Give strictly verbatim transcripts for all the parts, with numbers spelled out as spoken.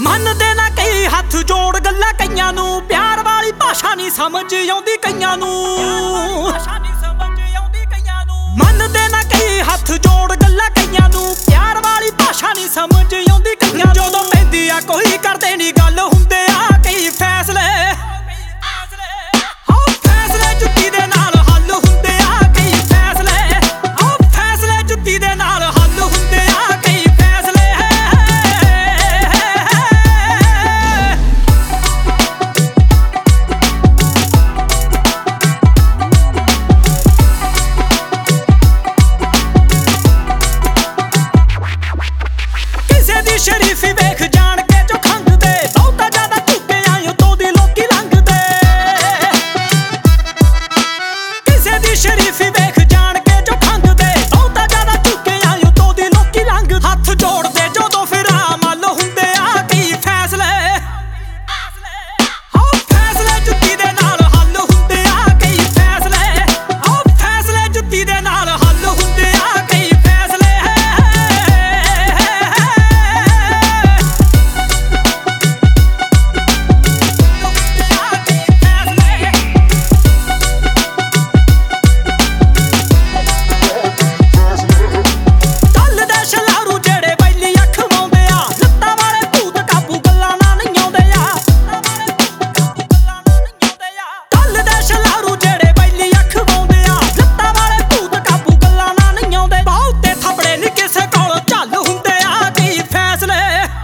ਮੰਨਦੇ ਨਾ ਕਈ ਹੱਥ ਜੋੜ ਗੱਲਾਂ ਕਈਆਂ ਨੂੰ, ਪਿਆਰ ਵਾਲੀ ਭਾਸ਼ਾ ਨਹੀਂ ਸਮਝ ਆਉਂਦੀ ਕਈਆਂ ਨੂੰ। ਮੰਨਦੇ ਨਾ ਕਈ ਹੱਥ ਜੋੜ ਗੱਲਾਂ ਕਈਆਂ ਨੂੰ, ਪਿਆਰ ਵਾਲੀ ਭਾਸ਼ਾ ਨਹੀਂ ਸਮਝ ਆਉਂਦੀ ਕਈਆਂ ਨੂੰ। ਜਦੋਂ ਪੈਂਦੀ ਆ ਕੋਈ ਕਰਦੇ ਨਹੀਂ ਗੱਲ, ਹੁੰਦੇ ਆ ਕਈ ਫੈਸਲੇ। ਹਾਂ ਫੈਸਲੇ ਜੁੱਤੀ ਦੇ ਨਾਲ ਹੱਲ ਹੁੰਦੇ ਆ ਕਈ ਫੈਸਲੇ। ਹਾਂ ਫੈਸਲੇ ਜੁੱਤੀ ਦੇ ਨਾਲ ਹੱਲ ਹੁੰਦੇ ਆ ਕਈ ਫੈਸਲੇ। ਕਿਸੇ ਦੀ ਸ਼ਰੀਫੀ ਵੇਖ ਜਾਣ ਕੇ ਜੋ ਖੰਗਦੇ, ਬਹੁਤਾ ਜ਼ਿਆਦਾ ਝੁਕੇ ਆਇਓ ਤੋਂ ਦੀ ਲੋਕੀ ਲੰਘਦੇ। ਕਿਸੇ ਦੀ ਸ਼ਰੀਫੀ ਵੇਖ ਜਾਣ ਕੇ ਜੋ ਖੰਗਦੇ, ਬਹੁਤਾ ਜ਼ਿਆਦਾ ਝੁਕੇ ਆਇਓ ਤੋਂ ਦੀ ਲੋਕੀ ਲੰਘ। ਹੱਥ ਜੋੜਦੇ ਜਦੋਂ ਫਿਰ ਮੱਲ ਹੁੰਦੇ ਆ ਕਈ ਫੈਸਲੇ। ਹਾਂ ਫੈਸਲੇ ਜੁੱਤੀ ਦੇ ਨਾਲ ਹੱਲ ਹੁੰਦੇ ਆ ਕਈ ਫੈਸਲੇ। ਹਾਂ ਫੈਸਲੇ ਜੁੱਤੀ ਦੇ ਨਾਲ ਹੱਲ ਹੁੰਦੇ ਆ ਕਈ ਫੈਸਲੇ। ਚੱਲਦੇ ਛਲਾਰੂ ਜਿਹੜੇ ਬੈਲੀ ਅੱਖ ਵਾਉਂਦੇ ਆ, ਲੱਤਾਂ ਵਾਲੇ ਭੂਤ ਕਾਬੂ ਗੱਲਾਂ ਨਾਲ ਨਹੀਂ ਆਉਂਦੇ ਆ। ਚੱਲਦੇ ਛਲਾਰੂ ਜਿਹੜੇ ਬੈਲੀ ਅੱਖ ਵਾਉਂਦੇ ਆ, ਲੱਤਾਂ ਵਾਲੇ ਭੂਤ ਕਾਬੂ ਗੱਲਾਂ ਨਾਲ ਨਹੀਂ ਆਉਂਦੇ। ਬਹੁਤੇ ਥੱਪੜੇ ਨਹੀਂ ਕਿਸੇ ਕੋਲ ਝੱਲ ਹੁੰਦੇ ਆ ਕਈ ਫੈਸਲੇ।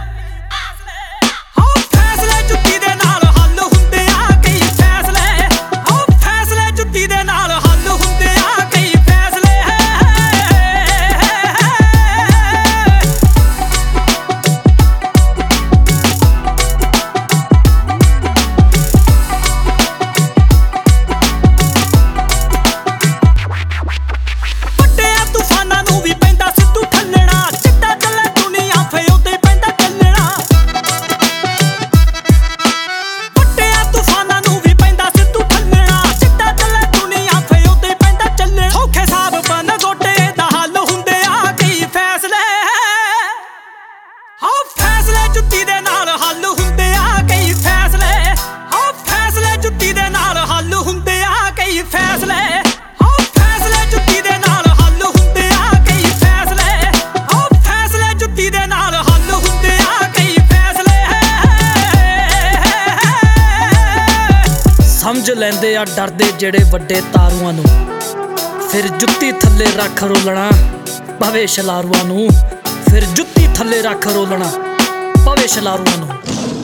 ਹਾਂ ਫੈਸਲੇ ਜੁੱਤੀ ਦੇ ਨਾਲ ਹੱਲ ਹੁੰਦੇ ਆ ਕਈ ਫੈਸਲੇ। ਹਾਂ ਫੈਸਲੇ ਜੁੱਤੀ ਦੇ ਨਾਲ ਹੱਲ ਹੁੰਦੇ ਆ ਕਈ ਫੈਸਲੇ। ਵੱਡਿਆਂ ਤੂਫਾਨਾਂ ਨੂੰ ਵੀ ਪੈਂਦਾ ਸਿੱਧੂ ਠੱਲਣਾ, ਜਿੱਦਾਂ ਚੱਲੇ ਦੁਨੀਆ ਫੇ ਉੱਤੇ ਹੀ ਪੈਂਦਾ ਚੱਲਣਾ। ਵੱਡਿਆਂ ਤੂਫਾਨਾਂ ਨੂੰ ਵੀ ਪੈਂਦਾ ਸਿੱਧੂ ਠੱਲਣਾ, ਜਿੱਦਾਂ ਚੱਲੇ ਦੁਨੀਆ ਫੇ ਉੱਤੇ ਹੀ ਪੈਂਦਾ ਚੱਲਣਾ। ਸੌਖੇ ਸਾਬ ਬਨ ਗੋਡੇ ਦਾ ਹੱਲ ਹੁੰਦੇ ਆ ਕਈ ਫੈਸਲੇ। ਹਾਂ ਫੈਸਲੇ ਜੁੱਤੀ ਦੇ ਨਾਲ ਹੱਲ ਹੁੰਦੇ ਆ ਕਈ ਫੈਸਲੇ। ਹਾਂ ਫੈਸਲੇ ਜੁੱਤੀ ਦੇ ਨਾਲ ਹੱਲ ਹੁੰਦੇ ਆ ਕਈ ਫੈਸਲੇ। ਹਾਂ ਫੈਸਲੇ ਜੁੱਤੀ ਦੇ ਨਾਲ ਹੱਲ ਹੁੰਦੇ ਆ ਕਈ ਫੈਸਲੇ। ਹਾਂ ਫੈਸਲੇ ਜੁੱਤੀ ਦੇ ਨਾਲ ਹੱਲ ਹੁੰਦੇ ਆ ਕਈ ਫੈਸਲੇ। ਸਮਝ ਲੈਂਦੇ ਆ ਡਰਦੇ ਜਿਹੜੇ ਵੱਡੇ ਤਾਰੂਆਂ ਨੂੰ, ਫਿਰ ਜੁੱਤੀ ਥੱਲੇ ਰੱਖ ਰੋਲਣਾ ਪਵੇ ਛਲਾਰੂਆਂ ਨੂੰ। ਫਿਰ ਜੁੱਤੀ ਥੱਲੇ ਰੱਖ ਰੋਲਣਾ ਪਵੇ ਛਲਾਰੂਆਂ ਨੂੰ।